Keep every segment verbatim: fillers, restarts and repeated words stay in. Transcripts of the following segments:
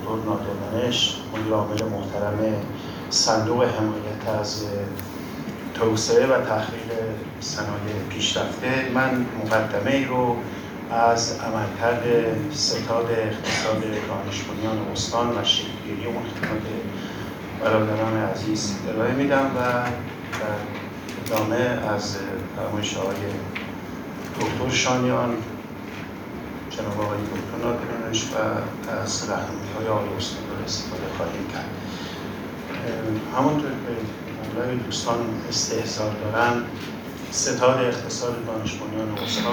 دکتر نادر منش، مدیر عامل محترم صندوق حمایت از توسعه و تحقیق صنایع پیشرفته، من مقدمه ای رو از عملکرد ستاد اقتصاد دانش بنیان استان و شکل‌گیری اون خدمت برادران عزیز ارائه میدم و در ادامه از فرمایش آقای دکتر شانیان، جناب آقای دکتر نادر منش و از راهنمایی‌های آقای استاندار استفاده خواهیم کرد. همونطور که برای دوستان استحضار دارن، ستاد اقتصاد دانش بنیان استان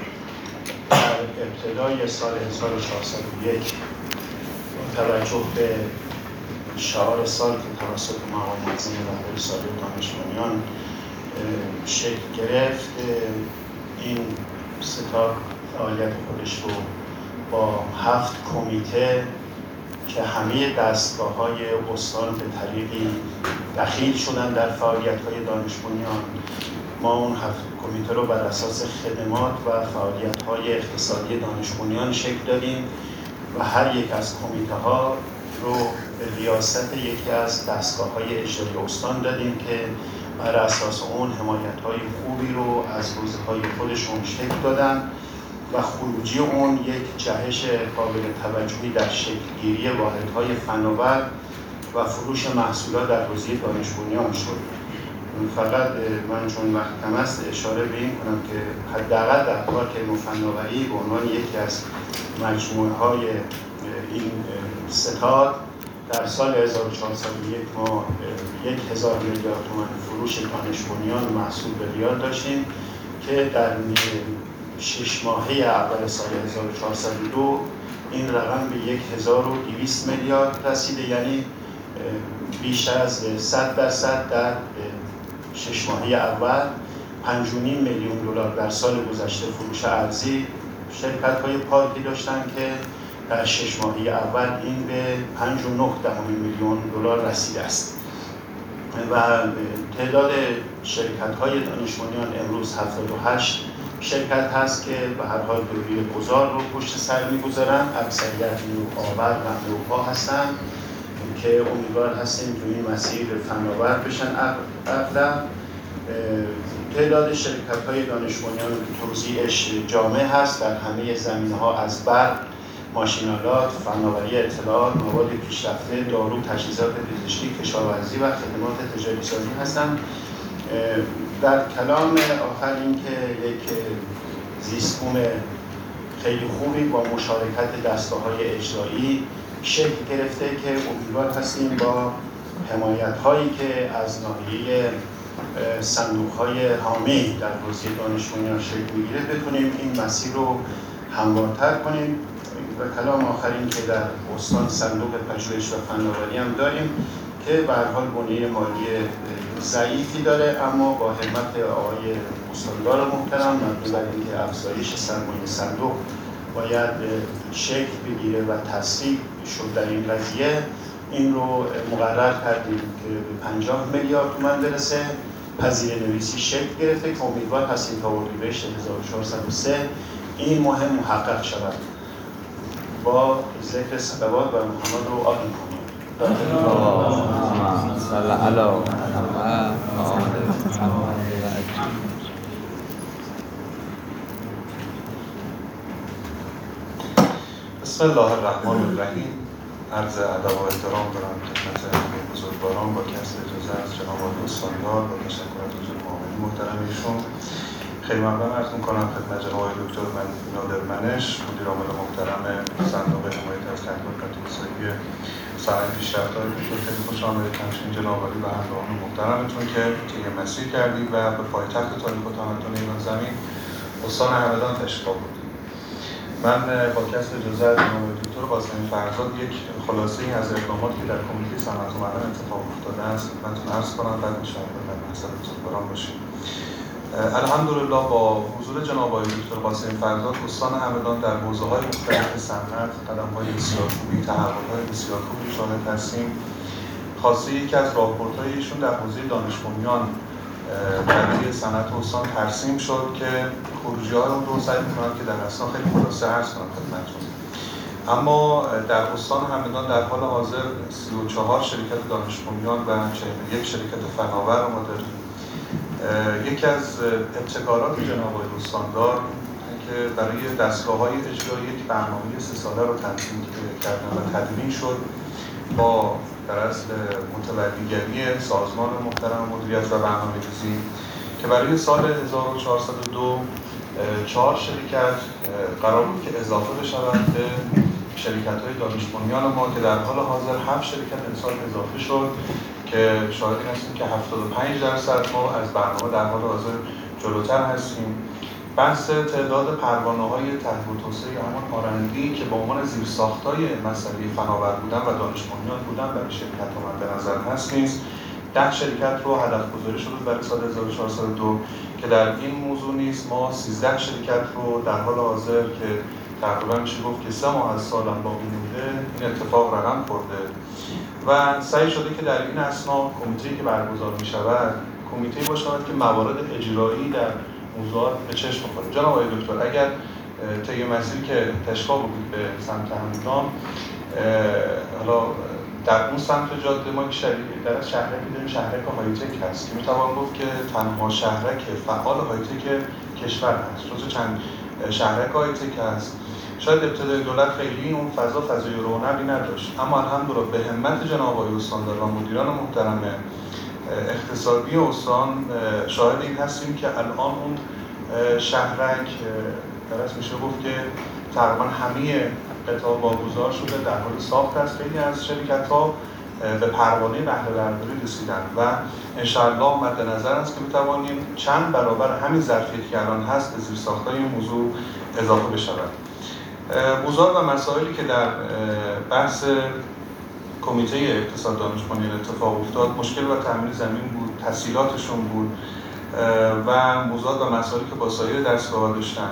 در ابتدای سال هزار و چهارصد و یک با توجه به شعار سال که توسط مقام معظم رهبر سابق دانش بنیان شکل گرفت، این ستاد فعالیت خودش رو با هفت کمیته که همه دستگاه‌های استان به طریقی دخیل شدن در فعالیت‌های دانش بنیان، ما اون هفت کمیته رو بر اساس خدمات و فعالیت‌های اقتصادی دانش بنیان شکل دادیم و هر یک از کمیته‌ها رو به ریاست یکی از دستگاه‌های اجرایی استان دادیم که بر اساس اون حمایت‌های خوبی رو از حوزه‌های خودشون شکل دادن و خروجی اون یک جهش قابل توجهی در شکل‌گیری واحدهای فناور و فروش محصولات در حوزه دانش بنیان شد. فقط من چون وقت کم است اشاره به این کنم که حداقل در پارک علم و فناوری به عنوان یکی از مجموعه‌های این ستاد در سال هزار و چهارصد و یک ما یک هزار میلیارد تومان فروش دانش بنیان محصول به ریال داشتیم که در شش ماهه اول سال هزار و چهارصد و دو این رقم به یک هزار و دویست میلیارد رسیده، یعنی بیش از صد درصد در شش ماهه اول. پنج و نیم میلیون دلار در سال گذشته فروش ارزی شرکت‌های پارکی داشتن که در شش ماهه اول این به پنج و نه دهم میلیون دلار رسیده است و تعداد شرکت‌های دانش بنیان امروز هفتاد و هشت شرکت هست که به هر حال دوری گذار رو پشت سر می‌گذارن. اکثریت نوآور و نوپا هستن که امیدوار هستیم که این مسیر فناور بشن. اغلب تعداد شرکت‌های دانش بنیان که توزیعش جامع هست در همه زمینه‌ها از برق، ماشین‌آلات، فناوری اطلاعات، مواد پیشرفته، دارو، تجهیزات پزشکی، کشاورزی و خدمات تجاری سازی هستند. در کلام آخر این که یک زیستبوم خیلی خوبی با مشارکت دستگاه‌های اجرایی شکل گرفته که امیدوار هستیم با حمایت‌هایی که از ناحیه صندوق‌های حامی در حوزه دانش بنیان شکل می‌گیره بتونیم این مسیر رو هموارتر کنیم. و کلام آخر این که در استان صندوق پژوهش و فناوری هم داریم که به هر حال بنیه مالی ضعیفی داره، اما با همت آقای استاندار محترم مبنی بر اینکه افزایش سرمایه صندوق باید شکل بگیره و تصویب شد در این قضیه، این رو مقرر کردیم که به پنجاه میلیارد تومان برسه. پذیره نویسی شکل گرفته که امیدوار هستیم تا اردیبهشت هزار و چهارصد و سه این مهم محقق شود. با ذکر صلوات بر محمد رو آمین کنیم. صلی علی محمد. بسم الله الرحمن الرحیم. عرض ادب و احترام دارم خدمت بزرگواران با کسب اجازه از جناب آقای استاندار با تشکر از حضور معاون محترم ایشون. خیلی ممنون عرض می‌کنم خدمت جناب آقای دکتر نادر منش، مدیر عامل محترم صندوق حمایت از تحقیق اقتصادی صنایع پیشرفت‌های دکتر. خیلی خوش آمدید همچنین جناب عالی و همراهان محترمتون که طی مسیر کردید و به پایتخت تاریخ و تمدن ایران زمین استان همدان تشریف آوردید. من با کسب اجازه از جناب دکتر قاسمی فرزاد یک خلاصه‌ای از اقداماتی که در کمیته صنعت و معدن اتفاق افتاده است خدمتتون عرض کنم، بعد انشاءالله در محضر بزرگواران باشیم. الحمدلله با حضور جناب آقای دکتر قاسمی فرزاد استان همدان در حوزه‌های مختلف صنعت قدم‌های بسیار خوبی، تحول‌های بسیار خوبی شاهد هستیم. خاصه یکی از راهبردهای ایشون در حوزه دانش بنیان در صنعت استان ترسیم شد که خروجی‌های اون رو سعی می‌کنم که در اصلا خیلی خلاصه عرض کنم خدمتتون. اما در استان همدان در حال حاضر سی و چهار شرکت دانش بنیان و چهل و یک شرکت فناور ما داریم. یکی از ابتکارات جناب آقای استاندار که برای دستگاه‌های اجرایی یک برنامه سه ساله رو تنظیم کردن و تدوین شد با در اصل متولیگری سازمان محترم مدیریت و برنامه‌ریزی که برای سال هزار و چهارصد و دو چهار شرکت قرار بود که اضافه بشود به شرکت‌های دانش بنیان ما که در حال حاضر هفت شرکت امسال اضافه شد که شاهد این هستیم که هفتاد و پنج درصد ما از برنامه در حال حاضر جلوتر هستیم. بحث تعداد پروانه‌های تحت توسعه همان آرندی که به عنوان زیرساخت‌های مسئله فناور بودن و دانش بنیان بودن برای شرکت من به نظر هست نیست. ده شرکت رو هدف گذاری شده برای سال هزار و چهارصد و دو که در این موضوع نیست ما سیزده شرکت رو در حال حاضر که تقریبا میشه گفت که سه ماه از سالم باقی مونده این اتفاق رقم خورده و سعی شده که در این اثنا کمیته‌ای که برگزار می‌شود کمیته باشد که موارد اجرایی در موضوعات به چشم بخوره. جناب آقای دکتر اگر طی مسیری که تشریف بود به سمت همدان حالا در اون سمت جاده ما در از شهرکی داریم شهرک هایتک هست که میتوان گفت که تنها شهرک فعال هایتک کشور هست جزو چند شهرک هایتک هست. شاید ابتدای دولت خیلی اون فضا فضای رونقی نداشت اما الحمدلله به همت جناب آقای استاندار و مدیران محترم اقتصادی استان شاهد این هستیم که الان اون شهرک درست میشه گفت که تقریبا همه قطعا واگذار شده در حال ساخت است. خیلی از شرکت‌ها به پروانه بهره برداری رسیدن و انشاءالله مد نظر است که بتوانیم چند برابر همین ظرفیتی که الان هست به زیرساخت‌های این موضوع اضافه بشود. موضوعات و مسائلی که در بحث کمیته اقتصاد دانش بنیان اتفاق افتاد مشکل و تامین زمین بود، تسهیلاتشون بود و موضوعات و مسائلی که با سایر دستگاه‌ها داشتن.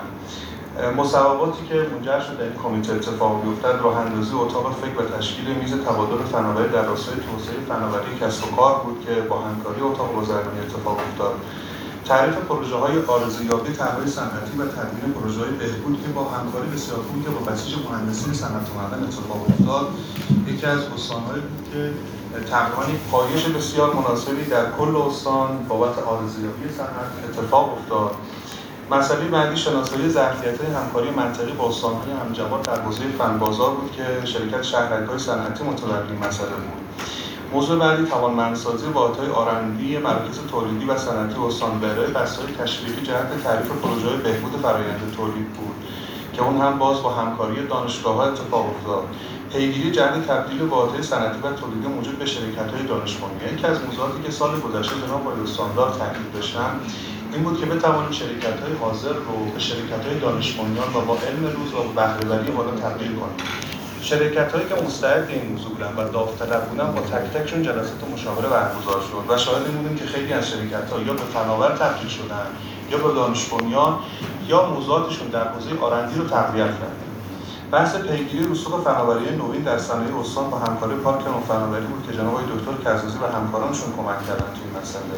مصوباتی که منجر شد در این کمیته اتفاق بیفتد راه اندازی اتاق فکر و تشکیل میز تبادل فناوری در راستای توسعه فناوری کسب و کار بود که با همکاری اتاق بازرگانی اتفاق افتاد. تعریف پروژه‌های آرزویابی طرح‌های صنعتی و تدوین پروژه‌های بهبود که با همکاری بسیار خوبی که با بسیج مهندسین صنعت و معدن اتفاق افتاد یکی از استان‌هایی بود که تقریباً یک پایش بسیار مناسبی در کل استان بابت آرزویابی صنعت اتفاق افتاد. مسئله بعدی شناسایی ظرفیت‌های همکاری منطقی با استان‌های همجوار در حوزه فن بازار بود که شرکت شهرک‌های صنعتی متولی مسئله بود. موضوع بعدی توانمندسازی واحدهای آرندی مراکز تولیدی و صنعتی استان به ارائه بسته‌های تشویقی جهت تعریف پروژه‌های بهبود فرآیند تولید بود که اون هم باز با همکاری دانشگاه‌ها اتفاق افتاد. پیگیری جهت تبدیل واحدهای صنعتی و تولیدی موجود به شرکت‌های دانش بنیان. یکی از موضوعاتی که سال گذشته جناب آقای استاندار تاکید داشتن این بود که بتوانیم شرکت‌های حاضر رو به شرکت‌های دانش بنیان و با علم روز و بهره‌وری بالا تبدیل کنیم. شرکت‌هایی که مستعد این موضوع بودن و داوطلب بودن با تک تکشون جلسات مشاوره برگزار شد و شاهد این بودیم که خیلی از شرکت‌ها یا به فناور تبدیل شدن یا به دانش بنیان یا موضوعاتشون در حوزه آرندی رو تقویت کردن. بحث پیگیری رسوخ فناوری نوین در صنایع استان با همکاری پارک فناوری بود که جناب آقای دکتر کزازی و همکارانشون کمک کردن توی این مسئله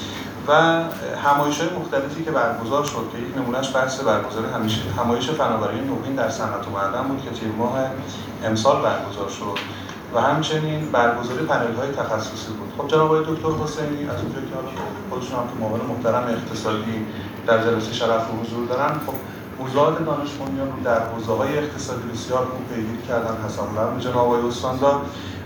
و همایش‌های مختلفی که برگزار شد که یک نمونهش بحث برگزاری همایش فناوری نوین در صنعت و معدن بود که تیر ماه امسال برگزار شد و همچنین برگزاری پنل‌های تخصصی بود. خب جناب آقای دکتر حسینی از اونجا که حالا خودشون هم که معاون محترم اقتصادی در جلسه شرف و حضور دارن خب موضوعات دانش بنیان رو در حوزه‌های اقتصادی بسیار خوب پیگیری کردن حساب العلم جناب آقای استاندار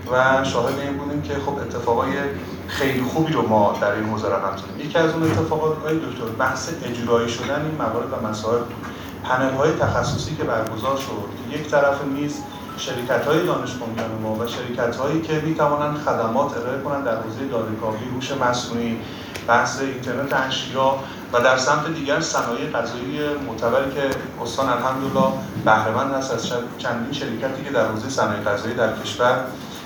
و شاهد این بودیم که خب اتفاقای خیلی خوبی رو ما در این حوزه رقم زدیم. یکی از اون اتفاقات های دکتر بحث اجرایی شدن این موارد و مسائل بود. پنل‌های تخصصی که برگزار شد که یک طرف میز شرکت‌های دانش بنیان ما و شرکت‌هایی که می‌توانند خدمات ارائه کنند در حوزه داده‌کاوی، هوش مصنوعی، بحث اینترنت اشیا و در سمت دیگر صنایع غذایی معتبری که استان الحمدلله بهره‌مند هست از چندین شرکتی که در حوزه صنایع غذایی در کشور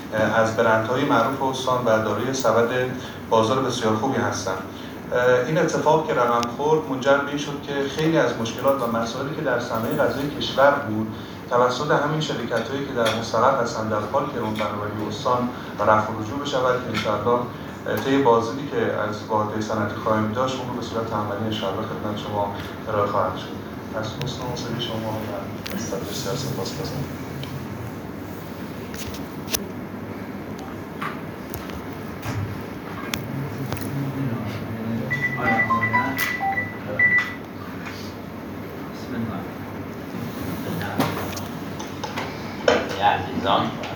از برندهای معروف استان و دارای سبد بازار بسیار خوبی هستند. این اتفاق که رقم خورد منجر به این شد که خیلی از مشکلات و مسائلی که در صنایع غذایی کشور بود توسط همین شرکت‌هایی که در مستقر هستند در پارک فناوری استان و رفع و رجوع بشود که انشاءالله طی بازدیدی که از واحدهای صنعتی خواهیم داشت اون رو به صورت عملی انشاءالله خدمت شما ارائه خواهد شد. از حسن حوصله شما و بسیار سپاسگزارم.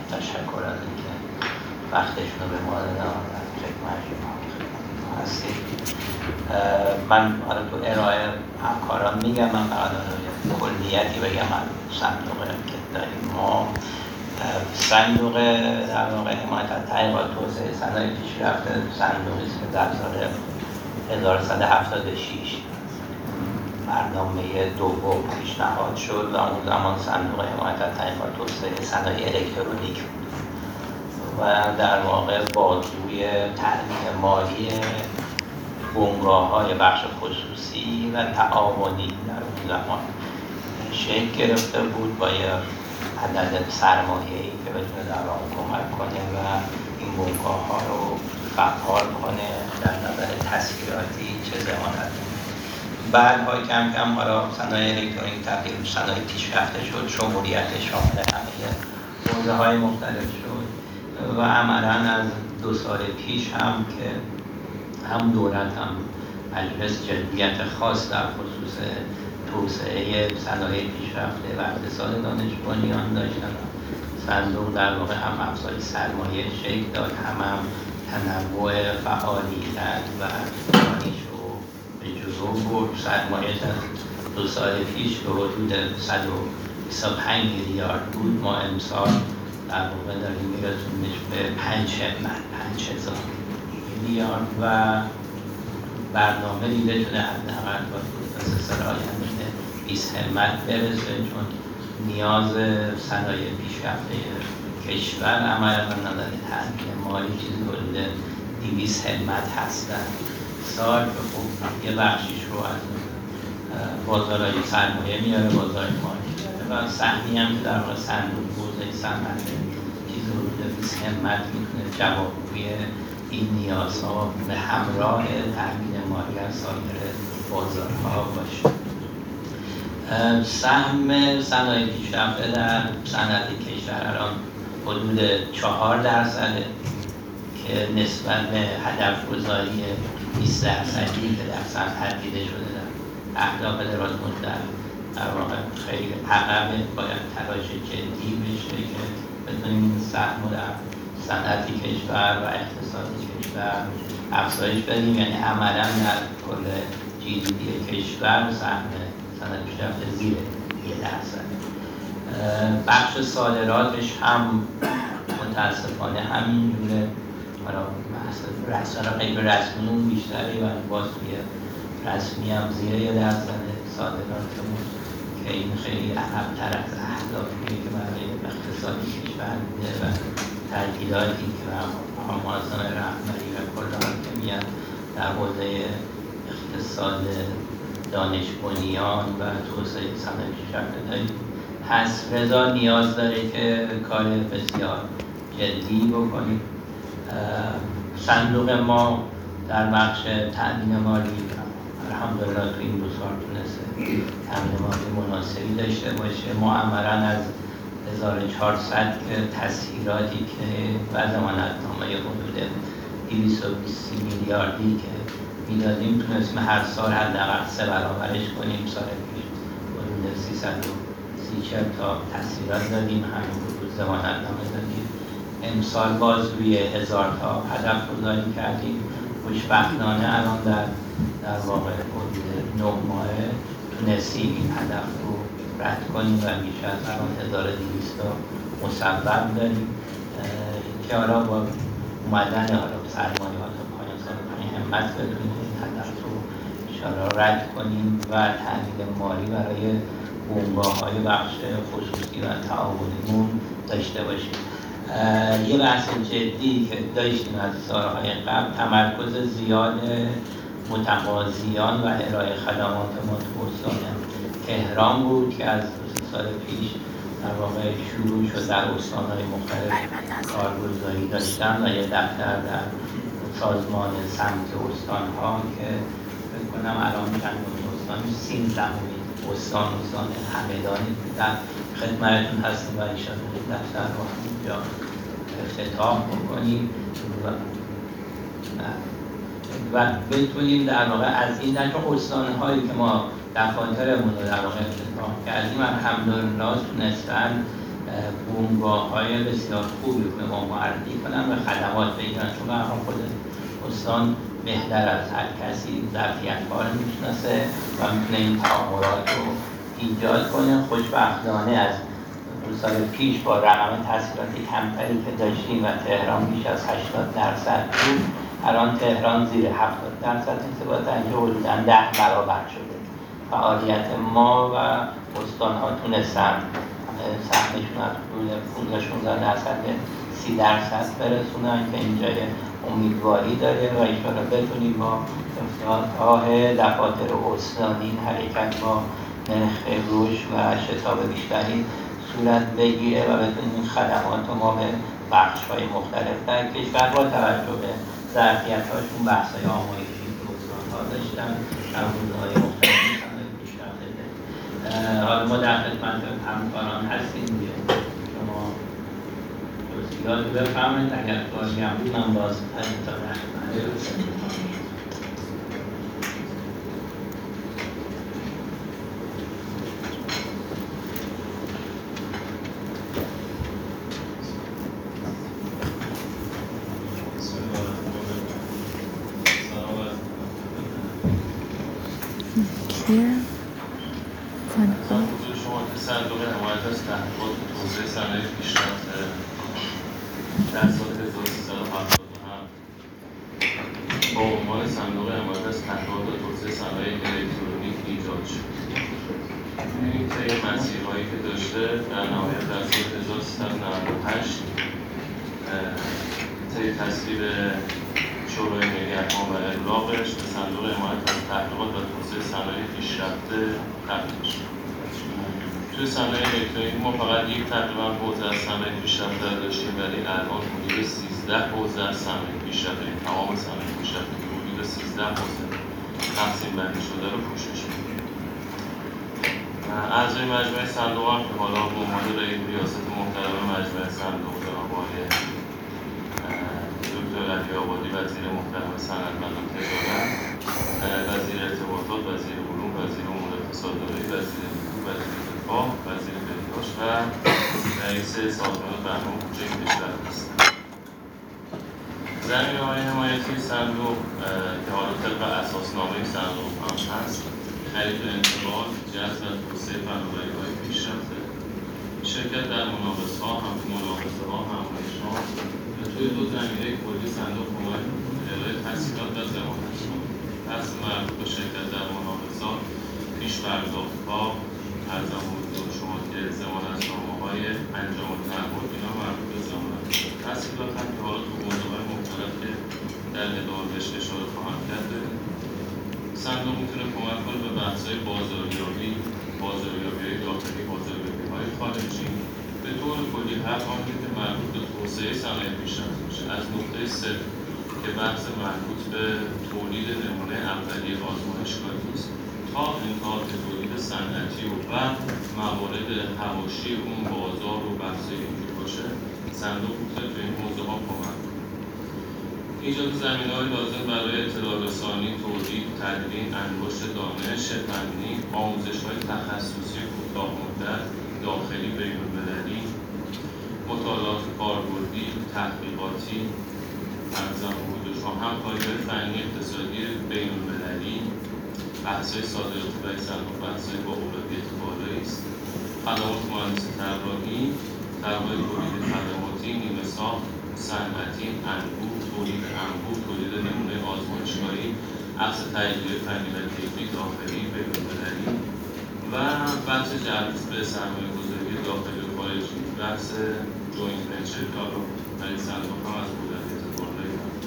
تشکر از اینکه وقتشون رو به ما دادن و خدمت شما هستید. من حالا تو ارائه همکاران میگم، من فقط کلیتی بگم از صندوق که داریم. ما صندوق در واقع حمایت از تحقیقات توسعه صنایع پیشرفته صندوقی است که در سال هزار و سیصد و هفتاد و شش برنامه دوم پیشنهاد شد و اون زمان صندوق حمایت از تحقیقات توسعه صنایع الکترونیک بود و در واقع بازوی تأمین مالی بنگاه‌های بخش خصوصی و تعاونی در اون زمان شکل گرفته بود با یه عدد سرمایه‌ای که بتونه در واقع کمک کنه و این بنگاه‌ها رو فعال کنه در نظر تسهیلاتی چه ضمانت. بعدها کم کم حالا صنایع الکترونیک تبدیل به صنایع پیشرفته شد، شمولیت شامل همه حوزه‌های مختلف شد و عملاً از دو سال پیش هم که هم دولت هم مجلس جدیت خاص در خصوص توسعه صنایع پیشرفته و اقتصاد دانش بنیان داشتن. صندوق در واقع هم افزایش سرمایه شکل داد، هم هم تنوع فعالیت و دانش رو به جلو برد. سرمایه از دو سال پیش به حدود صد و بیست و پنج میلیارد بود، ما امسال در واقع داریم میرسونش به پنج هزار میلیارد و برنامه دیده شده حداقل با سه سال آینده بیست همت برسه، چون نیاز صنایع پیشرفته کشور عملا از نظر تأمین مالی چیزی حدود دویست همت هستن سال که خب یه بخشیش رو از بازارهای سرمایه میاره، بازار مالی میاره و سهمی هم که در واقع صندوق حوزه صنعت چیزی حدود بیست همت میتونه جوابگوی این نیازها به همراه تأمین مالی از سایر بازارها باشه. سهم صنایع پیشرفته در صنعت کشور الان حدود چهار درصده که نسبت به هدف گذاری بیست درصدی که در صنعت دیده شده در اهداف دراز مدت در واقع خیلی عقبه. باید تلاش جدی بشه که بتونیم این سهم رو در صنعت کشور و اقتصاد کشور افزایش بدیم، یعنی عملا در کل جی دی پی کشور سهم صنعت پیشرفته زیر یه درصد. بخش صادراتش هم متاسفانه همینجوره، حالا بحث غیر رسمی اون بیشتری و باز توی رسمی هم زیر یه درصد صادراتمون که این خیلی عقب‌تر از اهدافیه که برای اقتصاد کشور بوده و تأکیداتی که آمازان رهبری و کل حاکمیت در حوزه اقتصاد دانش بنیان و توسعه صنایع پیشرفته داریم هست. رضا نیاز داره که کار بسیار جدی بکنیم. صندوق ما در بخش تأمین مالی الحمدلله تو این دو سال تونسته تأمین مالی مناسبی داشته باشه. ما عملاً از هزار و چهارصد که تسهیلاتی که و ضمانتنامه حدود دویست و بیست میلیاردی که میدادیم تونستیم هر سال حداقل سه برابرش کنیم. سال پیش حدود سیصد و سی تا تسهیلات دادیم، همین حدود ضمانتنامه دادیم. امسال باز روی هزار تا هدف گذاری کردیم. خوشبختانه الان در در واقع حدود نه ماه تونستیم این هدف رو رد کنیم و بیش از الان هزار و دویست تا مسبب داریم که حالا با اومدن حالا سرمایه‌ها تا پایان سال همت بدونیم این هدف رو انشاءالله رد کنیم و تأمین مالی برای بنگاه‌های بخش خصوصی و تعاونیمون داشته باشیم. یه بحث جدی که داشتیم از سالهای قبل تمرکز زیاد متقاضیان و ارائه خدمات ما تو استان تهران بود که از دو سال پیش در واقع شروع شد در استان‌های مختلف کارگزاری داشتن و یه دفتر در سازمان سمت استان‌ها که فکر کنم الان چند استان سیزدهمین استان استان همدانی در خدمتتون هستیم و انشاءالله این دفتر رو همونجا افتتاح بکنیم و و بتونیم در واقع از این نجا استان‌هایی که ما دفاترمون رو در واقع افتتاح کردیم الحمدلله تونستن بومگاه‌های بسیار خوبی به ما معرفی کنن و خدمات بگیرن، چون هم خود استان بهتر از هر کسی ظرفیت‌ها رو میشناسه و میتونه این تعاملات رو ایجاد کنه. خوشبختانه از دو سال پیش با رقم تحصیلاتی کمتری که داشتیم و تهران بیش از هشتاد درصد بود، الان تهران زیر هفتاد درصد انضباط اینجا حدوداً ده برابر شده. فعالیت ما و استان‌ها تونستن سهمشون از پانزده شانزده درصد سی درصد برسونن که اینجا امیدواری داره و انشاءالله بتونیم با افتتاح دفاتر استانی حرکت با نرخ رشد و شتاب بیشتری صورت بگیره و بتونیم خدمات ما به بخش‌های مختلف در کشور با توجه به ظرفیت‌هاشون بحث‌های آموزشی که استان‌ها داشتن در حوزه‌های مختلفی صنایع پیشرفته ده. حالا ما در خدمت همکاران هستیم دیگه. شما توصیات بفرمایید، اگر سوالی هم بود من باز تا در شما که صندوق حمایت از تحقیقات و توسعه صنایع پیشرفته در سال هزار و سیصد و هفتاد و هفت با عنوان صندوق حمایت از تحقیقات و توسعه صنایع الکترونیک ایجاد شد. این طی مسیرهایی که داشته در نهایت در سال هزار و سیصد و نود و هشت طی تصویب شورای ملی اقوام و ابلاغش به صندوق حمایت از تحقیقات و توسعه صنایع پیشرفته تبدیل شد. توی صنایع الکترونیک ما فقط یک تقریبا حوزه از صنایع پیشرفته داشتیم، ولی الان حدود سیزده حوزه از صنایع پیشرفته، تمام صنایع پیشرفته که حدود سیزده حوزه تقسیم بندی شده رو پوشش می‌دیم. اعضای مجمع صندوق هم که حالا به عنوان رئیس ریاست محترم مجمع صندوق جناب آقای دکتر علی آبادی وزیر محترم صنعت و تجارت، وزیر ارتباطات، وزیر علوم، وزیر امور اقتصادی، وزیر وزیر دفاع، وزیر بهداشت و رئیس سازمان برنامه بودجه کشور هستند. زمینه‌های حمایتی صندوق که حالا طبق اساسنامه صندوق هم هست، خرید و انتقال، جذب و توسعه فناوری‌های پیشرفته، شرکت در مناقصه‌ها، هم مناقصه‌ها، همایش‌ها و توی دو زمینه کلی صندوق کمک می‌کنه: ارائه تسهیلات و ضمانت‌ها. بحث مربوط به شرکت در مناقصات، پیش‌پرداخت‌ها، ارزم حضور شما که ضمانتنامه‌های انجام تعهد اینا مربوط به ضمانت. تسهیلات هم که حالا تو حوزه‌های مختلف که در ادامه بهش اشاره خواهم کرد داریم. صندوق میتونه کمک کنه به بحث‌های بازاریابی، بازاریابی‌های داخلی، بازاریابی‌های خارجی، به طور کلی هر آنچه که مربوط به توسعه صنایع پیشرفته باشه، از نقطه صفر که بحث مربوط به تولید نمونه اولیه آزمایشگاهی است تا انتهای تولید صنعتی و بعد موارد حواشی اون بازار و بحث‌های اینجور باشه، صندوق میتونه تو این موضوع‌ها کمک کنه. ایجاد زمینه‌های لازم برای اطلاع رسانی، تولید، تدوین، انباشت دانش فنی، آموزش‌های تخصصی کوتاه‌مدت، داخلی بین‌المللی، مطالعات کاربردی، تحقیقاتی، ارزم حضور شما همکاری‌های فنی اقتصادی بین‌المللی، بحث‌های صادراتی برای صندوق بحث‌های با اولویت بالایی است، خدمات مهندسی طراحی، طراحی تولید خدماتی، نیمه ساخت، صنعتی، انبوه، تولید انبوه، تولید نمونه آزمایشگاهی، اخذ تجزیه فنی و تکنیکی داخلی بین‌المللی و بحث جلب به سرمایه‌گذاری داخلی و خارجی، بحث جوینت ونچر که حالا برای صندوق هم از اولویت بالایی هست.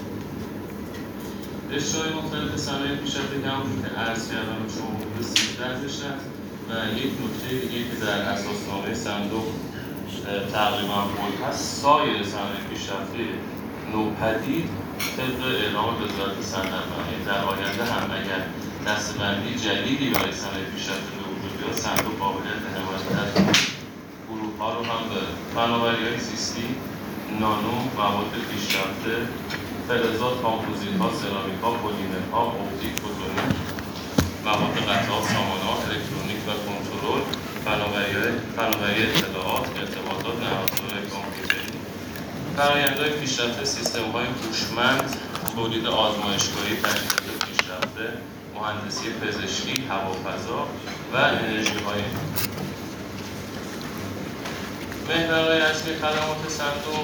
رشته‌های مختلف صنایع پیشرفته که همونجور که عرض کردم شما حدود سیزده رشته و یک نکته دیگه که در اساسنامه صندوق تقریبا کل هست، سایر صنایع پیشرفته نوپدید طبق اعلام وزارت صنعت در آینده هم اگر دسته‌بندی جدیدی برای صنایع پیشرفته به وجود بیاد، صندوق قابلیت حمایت از گروه‌ها رو هم داره. فناوری‌های زیستی، نانو، مواد پیشرفته، فلزات، کامپوزیت‌ها، سرامیک‌ها، پلیمرها، اپتیک، فوتونیک، مواد قطعات، سامانه‌ها، الکترونیک و کنترل، فناوری اطلاعات، ارتباطات، نرم‌افزارهای کامپیوتری، فرآیندهای پیشرفته، سیستم‌های هوشمند، تولید آزمایشگاهی، تجهیزات پیشرفته، مهندسی پزشکی، هوافضا و انرژی‌های محورهای اصلی خدمات صندوق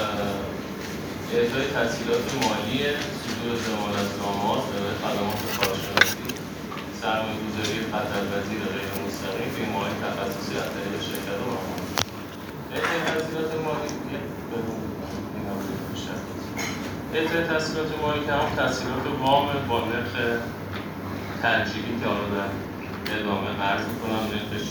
اعطای تسهیلات مالی، صدور ضمانتنامه‌ها، ارائه خدمات کارشناسی، سرمایه‌گذاری خطرپذیر غیر مستقیم، بیمه‌های تخصصی از طریق شرکت و مؤسسات. اعطای تسهیلات مالی اعطای تسهیلات مالی که هم تسهیلات وام با نرخ ترجیحی که حالا در ادامه عرض می‌کنم نرخش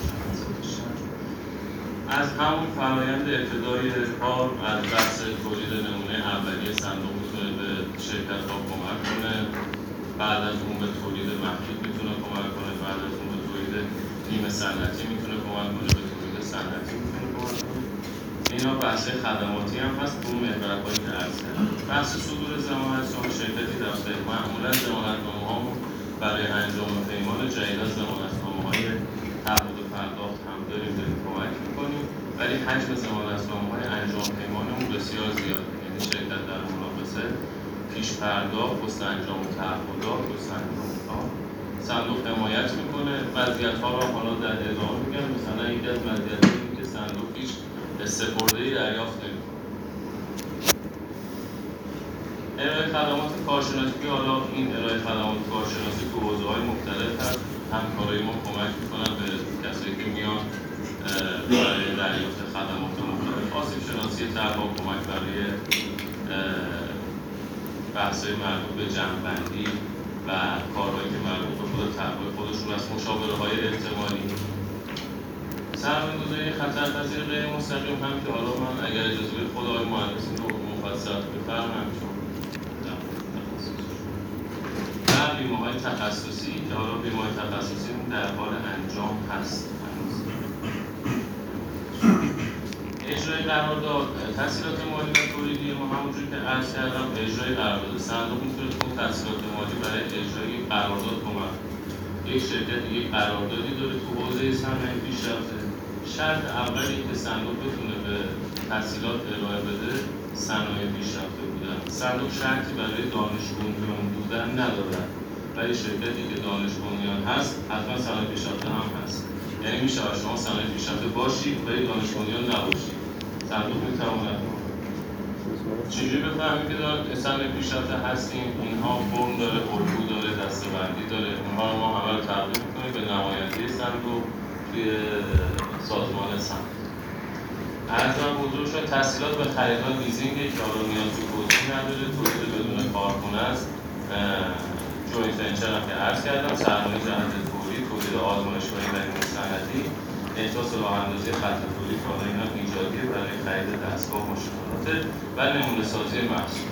از همون فرآیند ابتدایی کار از بحث تولید نمونه اولیه صندوق میتونه به شرکت‌ها کمک کنه، بعد از اون به تولید محدود میتونه کمک کنه، بعد از اون به تولید نیمه صنعتی میتونه کمک کنه، به تولید صنعتی میتونه کمک کنه. اینا بحث خدماتی هم هست تو محورهایی که عرض کردم. بحث صدور ضمانتنامه شرکتی داشته معمولا ضمانتنامه‌هامون برای انجام پیمان جدید از ضمانتنامه‌های تعهد پرداخت هم داریم داریم کمک میکنیم، ولی حجم ضمانتنامه‌های انجام پیمانمون بسیار زیاده. یعنی شرکت در مناقصه پیش پرداخت واسه انجام تعهدات واسه انجام کار صندوق حمایت میکنه. وضعیت‌ها رو حالا در ادامه میگم. مثلا یکی از وضعیت‌هایی که صندوق هیچ استفاده‌ای دریافت نمی‌کنه. ارائه خدمات کارشناسی، حالا این ارائه خدمات کارشناسی تو حوزه‌های مختلف هست. همکارای ما کمک میکنن به کسایی که میان برای دریافت خدمات مختلف. آسیب شناسی طرح‌ها، کمک برای بحث‌های مربوط به جمع‌بندی و کارهایی که مربوط به خود طرح‌های خودشون از مشاوره‌های احتمالی. سرمایه‌گذاری خطرپذیر غیر مستقیم هم که حالا من اگر اجازه بدید خود آقای مهندس رو مفصل بفرمایید چون و بیمه‌های تخصصی که حالا بیمه‌های تخصصی در حال انجام هست. اجرای قرارداد، تسهیلات مالی و تولیدی ما همونجوری که عرض کردم اجرای قرارداد صندوق میتونه تو تسهیلات مالی برای اجرای قرارداد کمک کنه. یک شرکت یک قراردادی داره تو حوزه صنایع پیشرفته. شرط اولی که صندوق بتونه به تسهیلات ارائه بده صنایع پیشرفته بودن. صندوق شرطی برای دانش بنیان بودن نداره، ولی شرکتی که دانش بنیان هست حتما صنایع پیشرفته هم هست. یعنی میشه شما صنایع پیشرفته باشید ولی دانش بنیان نباشید. صندوق میتواند چجوری بفهمید که صنایع پیشرفته هستیم؟ اینها فرم داره، الگو داره، دسته‌بندی داره. اونها رو ما همه رو تبدیل می‌کنیم به نماینده صندوق توی سازمان صندوق. ارزم حضور شد تسهیلات به خریدار لیزینگ که حالا نیاز به توضیح نداره، تولید بدون کارخونه است. جوینت ونچر هم که عرض کردم، سرمایه جهت تولید، تولید آزمایشگاهی و نیمه صنعتی، احداث راه‌اندازی خط تولید که حالا اینا ایجادیه برای خرید دستگاه و ماشین‌آلات و نمونه سازی محصول.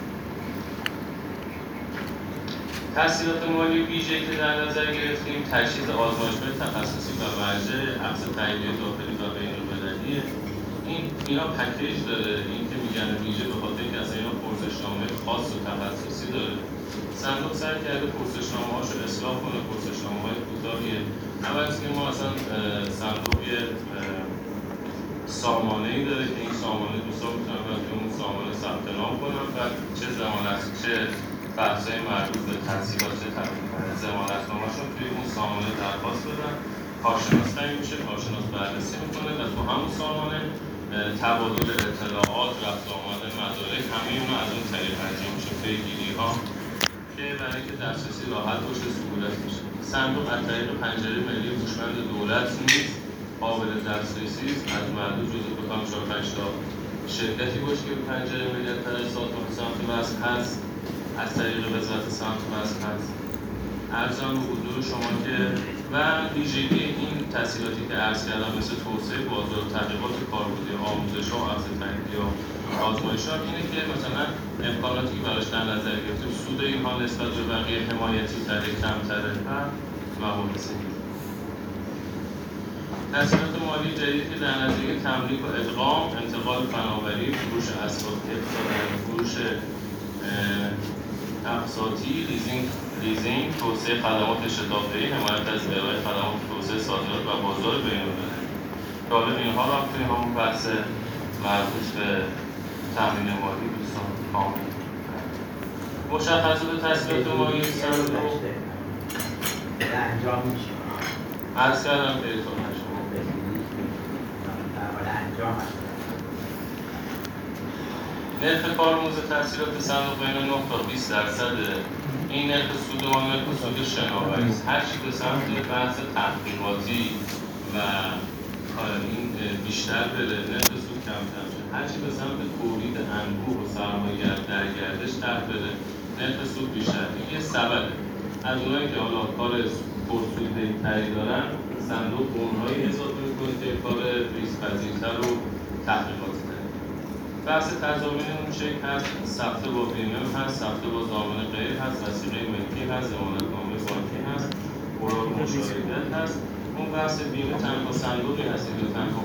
تسهیلات مالی ویژه‌ای که در نظر گرفتیم تجهیز آزمایشگاه تخصصی و مرجع اخذ تاییدیه داخلی و بین‌المللی. این اینا پکیج داره. این که میگن ویژه به خاطر اینکه اصلا اینا پرسشنامه خاص و تخصصی داره. صندوق سعی کرده پرسشنامه‌هاشو اصلاح کنه، پرسشنامه‌های کوتاهیه. اول که ما اصلا صندوق یه سامانه‌ای داره که این سامانه دوستان میتونن از اون سامانه ثبت نام کنن و چه ضمانت چه بحث‌های مربوط به تسهیلات ضمانتنامه‌شون توی اون سامانه درخواست بدن. کارشناس تعیین میشه، کارشناس بررسی میکنه و تو همون سامانه تبادل اطلاعات، رفت آمد مدارک همه اونها از اون طریق انجام میشه. پیگیری‌ها که برای اینکه دسترسی راحت باشه سهولت میشه. صندوق از طریق پنجره ملی هوشمند دولت نیز قابل دسترسی است. از معدود جزو بکنم چهار پنج تا شرکتی باشه که پنجره ملی از طریق سازمان سمت وصل هست، از طریق وزارت سمت وصل هست. ارزان به حضور شما که و ویژگی این تسهیلاتی که عرض کردم مثل توسعه بازار، تحقیقات کاربردی، آموزش‌ها و اخذ تاییدیه و آزمایش‌ها اینه که مثلا امکاناتی که براش در نظر گرفتیم سود اینها نسبت به بقیه حمایتی تره، کمتره و مباحث دیگه. تسهیلات مالی جدید که در نتیجه تملیک و ادغام، انتقال فناوری، فروش اسباب فروش اقساطی، لیزینگ لیزینگ، توسعه خدمات شتاب‌دهی، حمایت از ارائه خدمات توسعه صادرات و بازار بین‌المللی. که حالا اینها رو هم توی همون بحث مربوط به تامین مالی دوستان کامل مشخصات تسهیلات مالی صندوق انجام میشه. عرض کردم بهتون شما انجام نرخ کارآموز تسهیلات صندوق بین نه تا بیست درصد. این نرخ سود ما نرخ سود شناوری است. هر چی به سمت بحث تحقیقاتی و این بیشتر بره نرخ سود کمتر شه. هر چی به سمت تولید انبوه و سرمایه‌گر در گردش تر بره نرخ سود بیشتر. این یه سببه. از اونایی که حالا کار پرسودتری دارن صندوق به اونهایی اضافه می‌کنه که کار ریسک‌پذیرتر و تحقیقاتی تر. بحث تضامین اون شکل هست، ثبت با بیمه هست، ثبت با ضامن غیر هست، وثیقه ملکی هست، ضمانتنامه بانکی هست، اوراق مشارکت هست. اون بحث بیمه تنها صندوقی هست که تنها